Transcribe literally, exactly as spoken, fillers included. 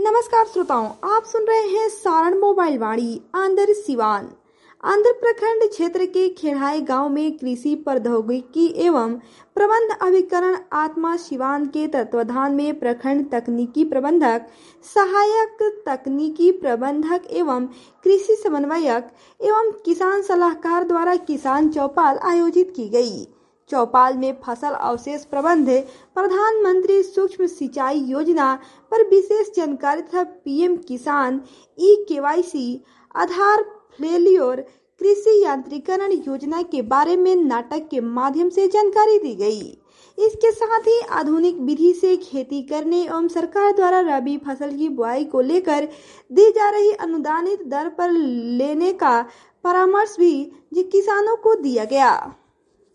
नमस्कार श्रोताओं, आप सुन रहे हैं सारण मोबाइल वाणी आंध्र सिवान। आंध्र प्रखंड क्षेत्र के खेड़ाई गांव में कृषि प्रौद्योगिकी एवं प्रबंध अभिकरण आत्मा सिवान के तत्वाधान में प्रखंड तकनीकी प्रबंधक, सहायक तकनीकी प्रबंधक एवं कृषि समन्वयक एवं किसान सलाहकार द्वारा किसान चौपाल आयोजित की गई। चौपाल में फसल अवशेष प्रबंध, प्रधानमंत्री सूक्ष्म सिंचाई योजना पर विशेष जानकारी तथा पीएम किसान ई केवाईसी, आधार फ्लेलियोर, कृषि यांत्रिकरण योजना के बारे में नाटक के माध्यम से जानकारी दी गई। इसके साथ ही आधुनिक विधि से खेती करने एवं सरकार द्वारा रबी फसल की बुआई को लेकर दी जा रही अनुदानित दर पर लेने का परामर्श भी किसानों को दिया गया।